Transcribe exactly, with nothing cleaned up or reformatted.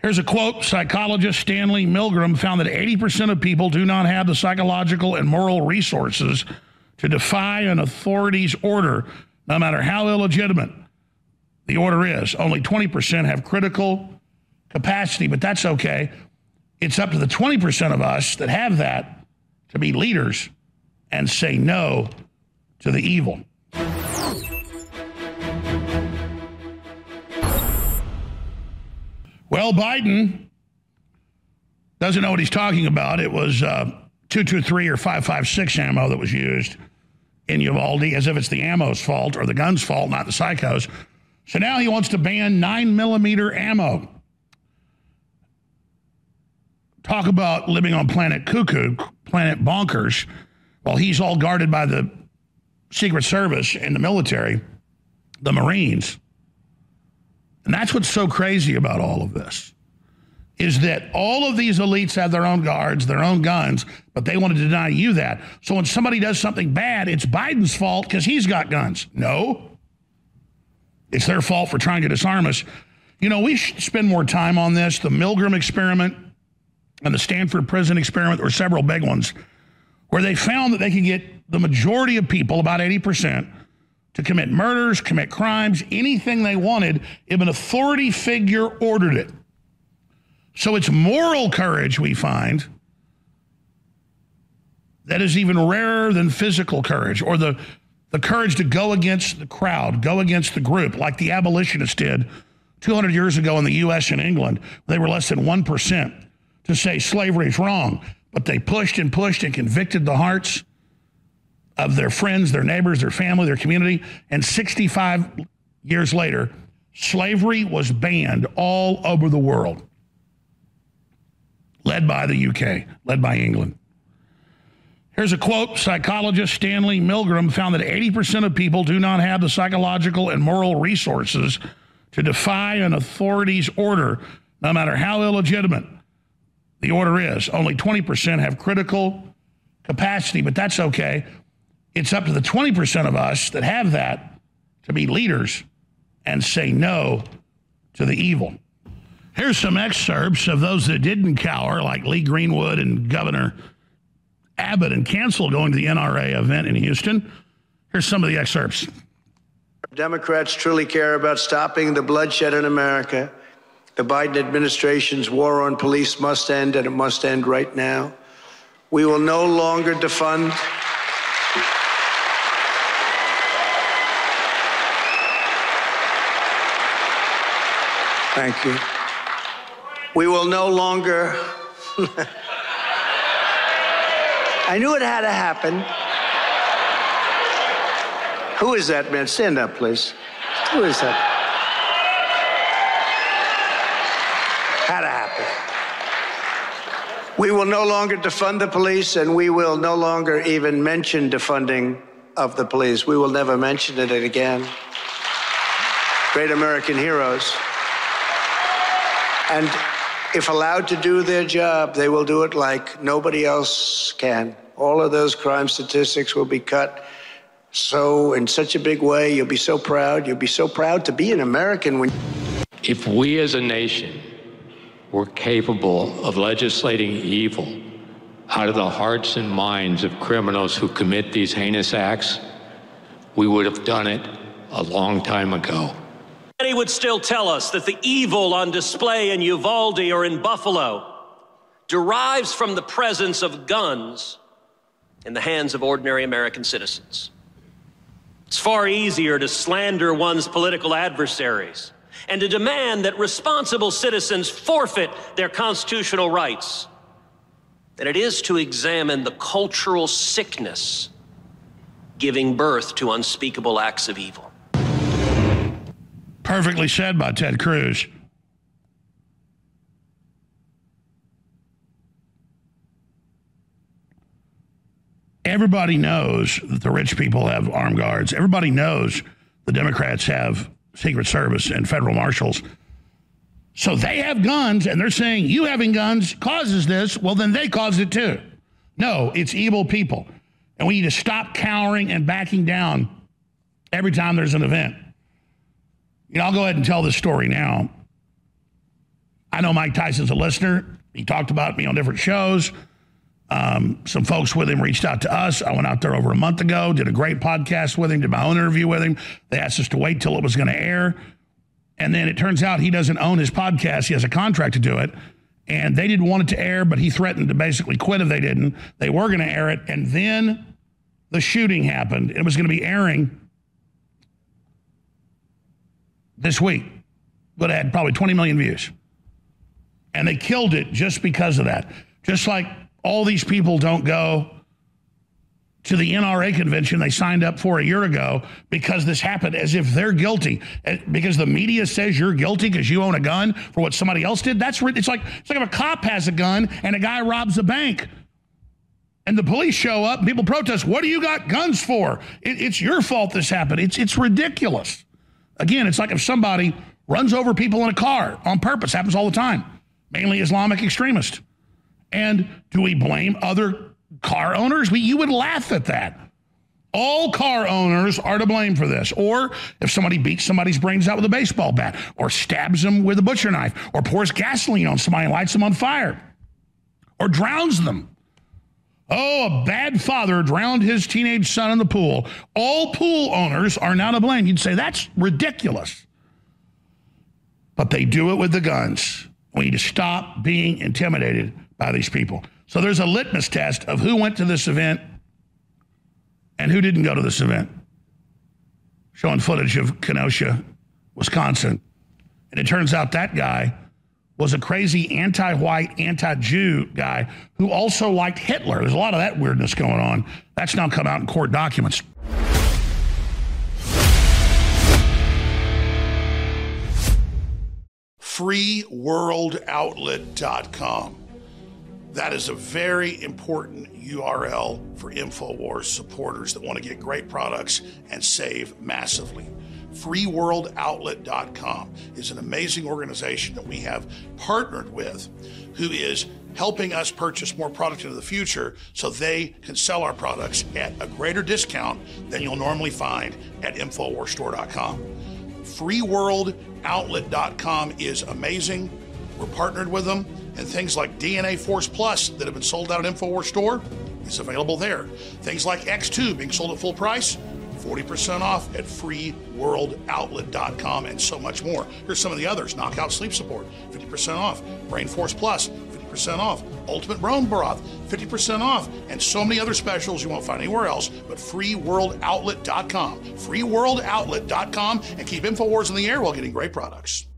Here's a quote. Psychologist Stanley Milgram found that eighty percent of people do not have the psychological and moral resources to defy an authority's order, no matter how illegitimate the order is. Only twenty percent have critical capacity, but that's okay. It's up to the twenty percent of us that have that to be leaders and say no to the evil. Well, Biden doesn't know what he's talking about. It was uh, two two three or five five six ammo that was used in Uvalde, as if it's the ammo's fault or the gun's fault, not the psychos. So now he wants to ban nine millimeter ammo. Talk about living on planet cuckoo, planet bonkers, while he's all guarded by the Secret Service and the military, the Marines. And that's what's so crazy about all of this, is that all of these elites have their own guards, their own guns, but they want to deny you that. So when somebody does something bad, it's Biden's fault because he's got guns. No. It's their fault for trying to disarm us. You know, we should spend more time on this. The Milgram experiment and the Stanford prison experiment, there were several big ones, where they found that they could get the majority of people, about eighty percent, to commit murders, commit crimes, anything they wanted, if an authority figure ordered it. So it's moral courage, we find, that is even rarer than physical courage, or the, the courage to go against the crowd, go against the group, like the abolitionists did two hundred years ago in the U S and England. They were less than one percent to say slavery is wrong, but they pushed and pushed and convicted the hearts of their friends, their neighbors, their family, their community, and sixty-five years later, slavery was banned all over the world, led by the U K, led by England. Here's a quote. Psychologist Stanley Milgram found that eighty percent of people do not have the psychological and moral resources to defy an authority's order, no matter how illegitimate the order is. Only twenty percent have critical capacity, but that's okay. It's up to the twenty percent of us that have that to be leaders and say no to the evil. Here's some excerpts of those that didn't cower, like Lee Greenwood and Governor Abbott, and cancel going to the N R A event in Houston. Here's some of the excerpts. Democrats truly care about stopping the bloodshed in America. The Biden administration's war on police must end, and it must end right now. We will no longer defund. Thank you. We will no longer. I knew it had to happen. Who is that man? Stand up, please. Who is that? Had to happen. We will no longer defund the police, and we will no longer even mention defunding of the police. We will never mention it again. Great American heroes. And if allowed to do their job, they will do it like nobody else can. All of those crime statistics will be cut so in such a big way. You'll be so proud. You'll be so proud to be an American. When if we as a nation were capable of legislating evil out of the hearts and minds of criminals who commit these heinous acts, we would have done it a long time ago. He would still tell us that the evil on display in Uvalde or in Buffalo derives from the presence of guns in the hands of ordinary American citizens. It's far easier to slander one's political adversaries and to demand that responsible citizens forfeit their constitutional rights than it is to examine the cultural sickness giving birth to unspeakable acts of evil. Perfectly said by Ted Cruz. Everybody knows that the rich people have armed guards. Everybody knows the Democrats have Secret Service and federal marshals. So they have guns, and they're saying you having guns causes this. Well, then they caused it too. No, it's evil people. And we need to stop cowering and backing down every time there's an event. You know, I'll go ahead and tell this story now. I know Mike Tyson's a listener. He talked about me on different shows. Um, some folks with him reached out to us. I went out there over a month ago, did a great podcast with him, did my own interview with him. They asked us to wait till it was going to air. And then it turns out he doesn't own his podcast. He has a contract to do it. And they didn't want it to air, but he threatened to basically quit if they didn't. They were going to air it. And then the shooting happened. It was going to be airing this week, but it had probably twenty million views. And they killed it just because of that. Just like all these people don't go to the N R A convention they signed up for a year ago because this happened, as if they're guilty. Because the media says you're guilty because you own a gun for what somebody else did. That's it's like it's like if a cop has a gun and a guy robs a bank. And the police show up and people protest, what do you got guns for? It, it's your fault this happened. It's it's ridiculous. Again, it's like if somebody runs over people in a car on purpose. Happens all the time. Mainly Islamic extremists. And do we blame other car owners? We, you would laugh at that. All car owners are to blame for this. Or if somebody beats somebody's brains out with a baseball bat, or stabs them with a butcher knife, or pours gasoline on somebody and lights them on fire, or drowns them. Oh, a bad father drowned his teenage son in the pool. All pool owners are now to blame. You'd say, that's ridiculous. But they do it with the guns. We need to stop being intimidated by these people. So there's a litmus test of who went to this event and who didn't go to this event. Showing footage of Kenosha, Wisconsin. And it turns out that guy was a crazy anti-white, anti-Jew guy who also liked Hitler. There's a lot of that weirdness going on. That's now come out in court documents. free world outlet dot com. That is a very important U R L for InfoWars supporters that want to get great products and save massively. free world outlet dot com is an amazing organization that we have partnered with who is helping us purchase more product into the future so they can sell our products at a greater discount than you'll normally find at infowars store dot com. free world outlet dot com is amazing. We're partnered with them, and things like D N A Force Plus that have been sold out at InfoWars Store is available there. Things like X two being sold at full price, forty percent off at free world outlet dot com, and so much more. Here's some of the others. Knockout Sleep Support, fifty percent off. Brain Force Plus, fifty percent off. Ultimate Bone Broth, fifty percent off. And so many other specials you won't find anywhere else but free world outlet dot com. free world outlet dot com, and keep InfoWars in the air while getting great products.